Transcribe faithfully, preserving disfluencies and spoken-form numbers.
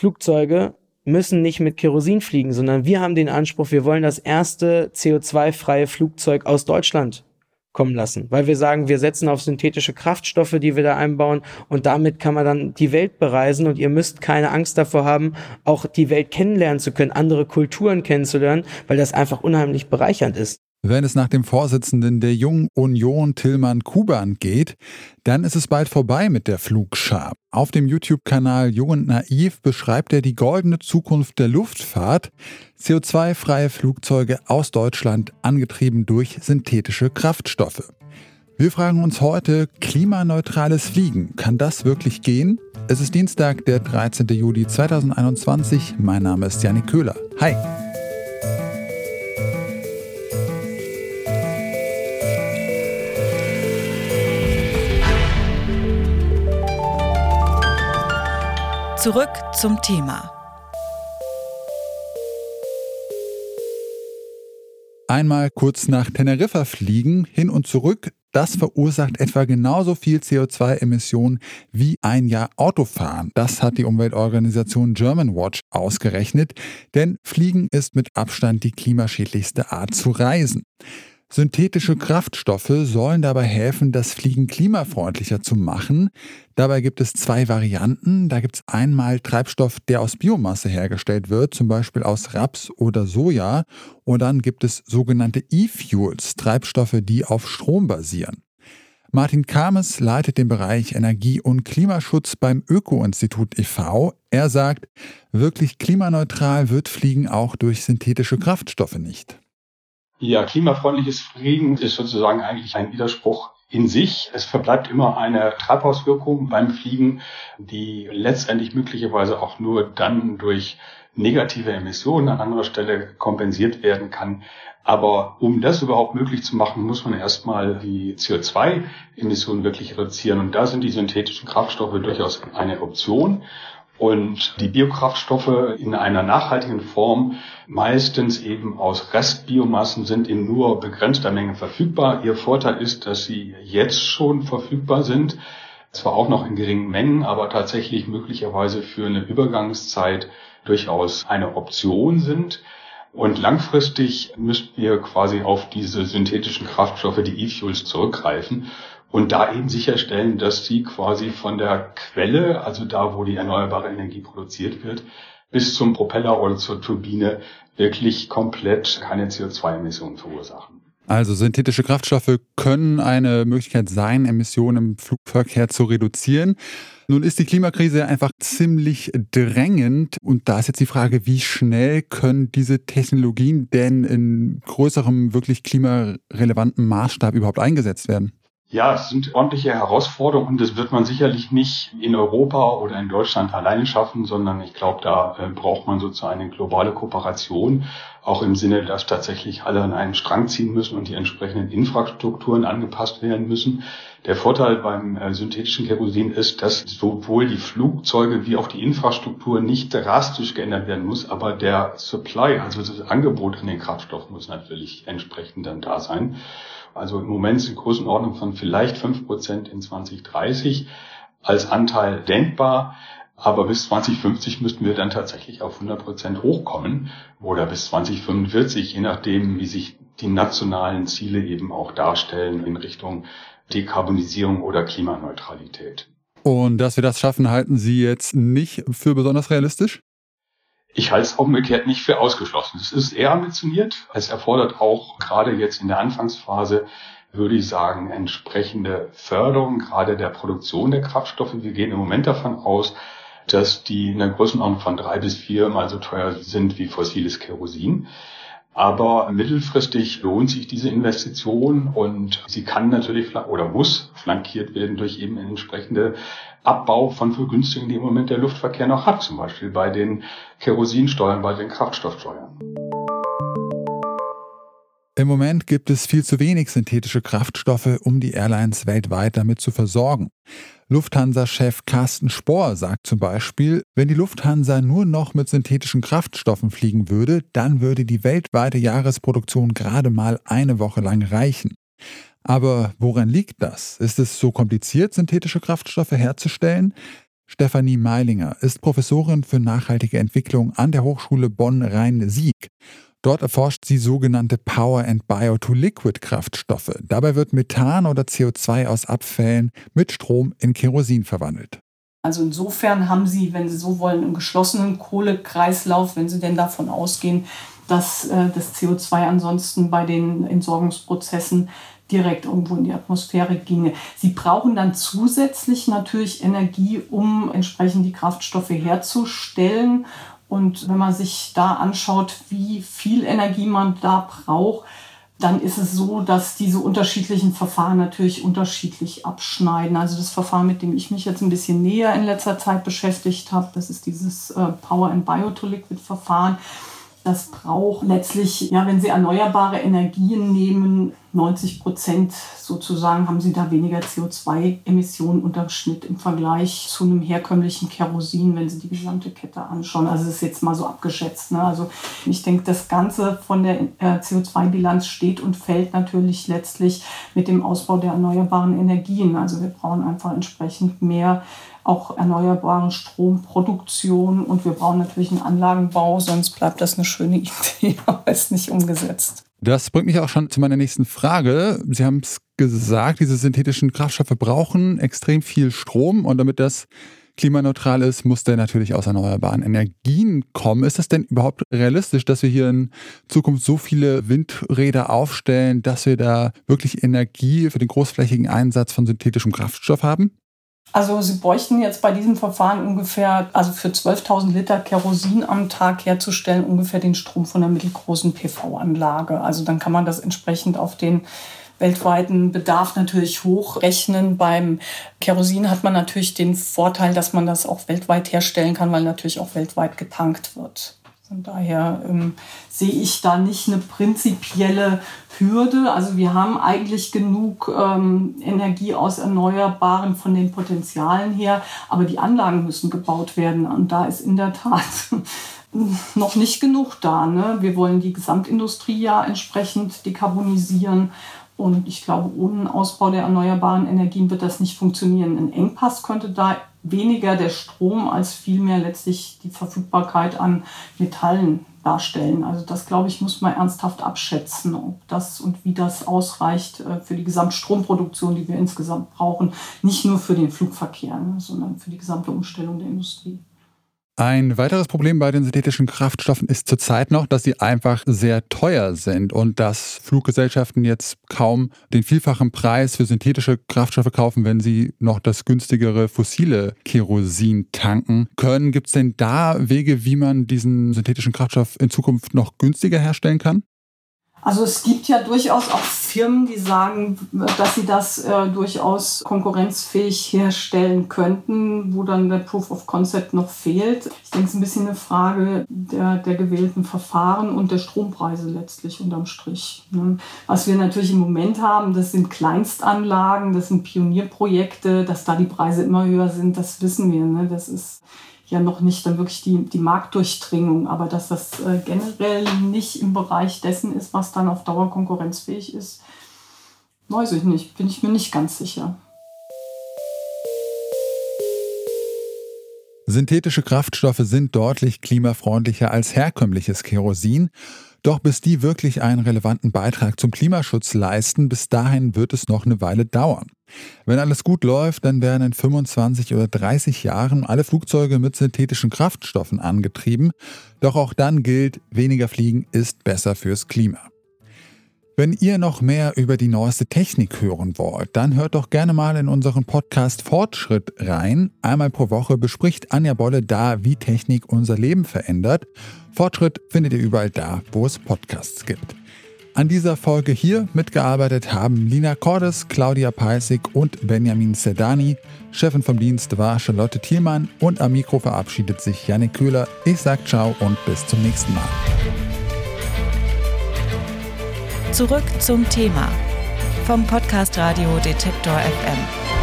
Flugzeuge müssen nicht mit Kerosin fliegen, sondern wir haben den Anspruch, wir wollen das erste C O zwei freie Flugzeug aus Deutschland kommen lassen, weil wir sagen, wir setzen auf synthetische Kraftstoffe, die wir da einbauen, und damit kann man dann die Welt bereisen, und ihr müsst keine Angst davor haben, auch die Welt kennenlernen zu können, andere Kulturen kennenzulernen, weil das einfach unheimlich bereichernd ist. Wenn es nach dem Vorsitzenden der Jungen Union Tilman Kuban geht, dann ist es bald vorbei mit der Flugschar. Auf dem YouTube-Kanal Jung und Naiv beschreibt er die goldene Zukunft der Luftfahrt. C O zwei freie Flugzeuge aus Deutschland, angetrieben durch synthetische Kraftstoffe. Wir fragen uns heute, klimaneutrales Fliegen, kann das wirklich gehen? Es ist Dienstag, der dreizehnten Juli zweitausendeinundzwanzig. Mein Name ist Jannik Köhler. Hi! Zurück zum Thema. Einmal kurz nach Teneriffa fliegen, hin und zurück, das verursacht etwa genauso viel C O zwei Emissionen wie ein Jahr Autofahren. Das hat die Umweltorganisation Germanwatch ausgerechnet, denn Fliegen ist mit Abstand die klimaschädlichste Art zu reisen. Synthetische Kraftstoffe sollen dabei helfen, das Fliegen klimafreundlicher zu machen. Dabei gibt es zwei Varianten. Da gibt es einmal Treibstoff, der aus Biomasse hergestellt wird, zum Beispiel aus Raps oder Soja. Und dann gibt es sogenannte E-Fuels, Treibstoffe, die auf Strom basieren. Martin Kames leitet den Bereich Energie- und Klimaschutz beim Öko-Institut e V Er sagt, wirklich klimaneutral wird Fliegen auch durch synthetische Kraftstoffe nicht. Ja, klimafreundliches Fliegen ist sozusagen eigentlich ein Widerspruch in sich. Es verbleibt immer eine Treibhauswirkung beim Fliegen, die letztendlich möglicherweise auch nur dann durch negative Emissionen an anderer Stelle kompensiert werden kann. Aber um das überhaupt möglich zu machen, muss man erstmal die C O zwei Emissionen wirklich reduzieren. Und da sind die synthetischen Kraftstoffe durchaus eine Option. Und die Biokraftstoffe in einer nachhaltigen Form, meistens eben aus Restbiomassen, sind in nur begrenzter Menge verfügbar. Ihr Vorteil ist, dass sie jetzt schon verfügbar sind, zwar auch noch in geringen Mengen, aber tatsächlich möglicherweise für eine Übergangszeit durchaus eine Option sind. Und langfristig müssten wir quasi auf diese synthetischen Kraftstoffe, die E-Fuels, zurückgreifen. Und da eben sicherstellen, dass sie quasi von der Quelle, also da, wo die erneuerbare Energie produziert wird, bis zum Propeller oder zur Turbine wirklich komplett keine C O zwei Emissionen verursachen. Also synthetische Kraftstoffe können eine Möglichkeit sein, Emissionen im Flugverkehr zu reduzieren. Nun ist die Klimakrise einfach ziemlich drängend. Und da ist jetzt die Frage, wie schnell können diese Technologien denn in größerem, wirklich klimarelevanten Maßstab überhaupt eingesetzt werden? Ja, es sind ordentliche Herausforderungen, und das wird man sicherlich nicht in Europa oder in Deutschland alleine schaffen, sondern ich glaube, da äh, braucht man sozusagen eine globale Kooperation, auch im Sinne, dass tatsächlich alle an einen Strang ziehen müssen und die entsprechenden Infrastrukturen angepasst werden müssen. Der Vorteil beim äh, synthetischen Kerosin ist, dass sowohl die Flugzeuge wie auch die Infrastruktur nicht drastisch geändert werden muss, aber der Supply, also das Angebot an den Kraftstoff, muss natürlich entsprechend dann da sein. Also im Moment sind Größenordnung von vielleicht fünf Prozent in zwanzig dreißig als Anteil denkbar. Aber bis zwanzig fünfzig müssten wir dann tatsächlich auf hundert Prozent hochkommen oder bis zwanzig fünfundvierzig, je nachdem, wie sich die nationalen Ziele eben auch darstellen in Richtung Dekarbonisierung oder Klimaneutralität. Und dass wir das schaffen, halten Sie jetzt nicht für besonders realistisch? Ich halte es umgekehrt nicht für ausgeschlossen. Es ist eher ambitioniert. Es erfordert auch gerade jetzt in der Anfangsphase, würde ich sagen, entsprechende Förderung, gerade der Produktion der Kraftstoffe. Wir gehen im Moment davon aus, dass die in der Größenordnung von drei bis viermal so teuer sind wie fossiles Kerosin. Aber mittelfristig lohnt sich diese Investition, und sie kann natürlich oder muss flankiert werden durch eben entsprechende Abbau von Vergünstigungen, die im Moment der Luftverkehr noch hat, zum Beispiel bei den Kerosinsteuern, bei den Kraftstoffsteuern. Im Moment gibt es viel zu wenig synthetische Kraftstoffe, um die Airlines weltweit damit zu versorgen. Lufthansa-Chef Carsten Spohr sagt zum Beispiel, wenn die Lufthansa nur noch mit synthetischen Kraftstoffen fliegen würde, dann würde die weltweite Jahresproduktion gerade mal eine Woche lang reichen. Aber woran liegt das? Ist es so kompliziert, synthetische Kraftstoffe herzustellen? Stefanie Meilinger ist Professorin für nachhaltige Entwicklung an der Hochschule Bonn-Rhein-Sieg. Dort erforscht sie sogenannte Power-and-Bio-to-Liquid-Kraftstoffe. Dabei wird Methan oder C O zwei aus Abfällen mit Strom in Kerosin verwandelt. Also insofern haben Sie, wenn Sie so wollen, einen geschlossenen Kohlekreislauf, wenn Sie denn davon ausgehen, dass äh, das C O zwei ansonsten bei den Entsorgungsprozessen direkt irgendwo in die Atmosphäre ginge. Sie brauchen dann zusätzlich natürlich Energie, um entsprechend die Kraftstoffe herzustellen. Und wenn man sich da anschaut, wie viel Energie man da braucht, dann ist es so, dass diese unterschiedlichen Verfahren natürlich unterschiedlich abschneiden. Also das Verfahren, mit dem ich mich jetzt ein bisschen näher in letzter Zeit beschäftigt habe, das ist dieses äh, Power-and-Bio-to-Liquid-Verfahren. Das braucht letztlich, ja, wenn Sie erneuerbare Energien nehmen, neunzig Prozent sozusagen haben Sie da weniger C O zwei Emissionen unterm Schnitt im Vergleich zu einem herkömmlichen Kerosin, wenn Sie die gesamte Kette anschauen. Also das ist jetzt mal so abgeschätzt, ne? Also ich denke, das Ganze von der äh, C O zwei Bilanz steht und fällt natürlich letztlich mit dem Ausbau der erneuerbaren Energien. Also wir brauchen einfach entsprechend mehr auch erneuerbare Stromproduktion und wir brauchen natürlich einen Anlagenbau, sonst bleibt das eine schöne Idee, aber ist nicht umgesetzt. Das bringt mich auch schon zu meiner nächsten Frage. Sie haben es gesagt, diese synthetischen Kraftstoffe brauchen extrem viel Strom und damit das klimaneutral ist, muss der natürlich aus erneuerbaren Energien kommen. Ist das denn überhaupt realistisch, dass wir hier in Zukunft so viele Windräder aufstellen, dass wir da wirklich Energie für den großflächigen Einsatz von synthetischem Kraftstoff haben? Also Sie bräuchten jetzt bei diesem Verfahren ungefähr, also für zwölftausend Liter Kerosin am Tag herzustellen, ungefähr den Strom von einer mittelgroßen P V-Anlage. Also dann kann man das entsprechend auf den weltweiten Bedarf natürlich hochrechnen. Beim Kerosin hat man natürlich den Vorteil, dass man das auch weltweit herstellen kann, weil natürlich auch weltweit getankt wird. Von daher ähm, sehe ich da nicht eine prinzipielle Hürde. Also wir haben eigentlich genug ähm, Energie aus Erneuerbaren von den Potenzialen her, aber die Anlagen müssen gebaut werden. Und da ist in der Tat noch nicht genug da, ne? Wir wollen die Gesamtindustrie ja entsprechend dekarbonisieren. Und ich glaube, ohne Ausbau der erneuerbaren Energien wird das nicht funktionieren. Ein Engpass könnte da weniger der Strom als vielmehr letztlich die Verfügbarkeit an Metallen darstellen. Also das, glaube ich, muss man ernsthaft abschätzen, ob das und wie das ausreicht für die Gesamtstromproduktion, die wir insgesamt brauchen. Nicht nur für den Flugverkehr, sondern für die gesamte Umstellung der Industrie. Ein weiteres Problem bei den synthetischen Kraftstoffen ist zurzeit noch, dass sie einfach sehr teuer sind und dass Fluggesellschaften jetzt kaum den vielfachen Preis für synthetische Kraftstoffe kaufen, wenn sie noch das günstigere fossile Kerosin tanken können. Gibt es denn da Wege, wie man diesen synthetischen Kraftstoff in Zukunft noch günstiger herstellen kann? Also es gibt ja durchaus auch Firmen, die sagen, dass sie das äh, durchaus konkurrenzfähig herstellen könnten, wo dann der Proof of Concept noch fehlt. Ich denke, es ist ein bisschen eine Frage der, der gewählten Verfahren und der Strompreise letztlich unterm Strich. Ne? Was wir natürlich im Moment haben, das sind Kleinstanlagen, das sind Pionierprojekte, dass da die Preise immer höher sind, das wissen wir. Ne? Das ist ja noch nicht dann wirklich die, die Marktdurchdringung, aber dass das äh, generell nicht im Bereich dessen ist, was dann auf Dauer konkurrenzfähig ist, weiß ich nicht, bin ich mir nicht ganz sicher. Synthetische Kraftstoffe sind deutlich klimafreundlicher als herkömmliches Kerosin. Doch bis die wirklich einen relevanten Beitrag zum Klimaschutz leisten, bis dahin wird es noch eine Weile dauern. Wenn alles gut läuft, dann werden in fünfundzwanzig oder dreißig Jahren alle Flugzeuge mit synthetischen Kraftstoffen angetrieben. Doch auch dann gilt, weniger Fliegen ist besser fürs Klima. Wenn ihr noch mehr über die neueste Technik hören wollt, dann hört doch gerne mal in unseren Podcast Fortschritt rein. Einmal pro Woche bespricht Anja Bolle da, wie Technik unser Leben verändert. Fortschritt findet ihr überall da, wo es Podcasts gibt. An dieser Folge hier mitgearbeitet haben Lina Cordes, Claudia Peissig und Benjamin Sedani. Chefin vom Dienst war Charlotte Thielmann und am Mikro verabschiedet sich Jannik Köhler. Ich sag ciao und bis zum nächsten Mal. Zurück zum Thema vom Podcast Radio Detektor F M.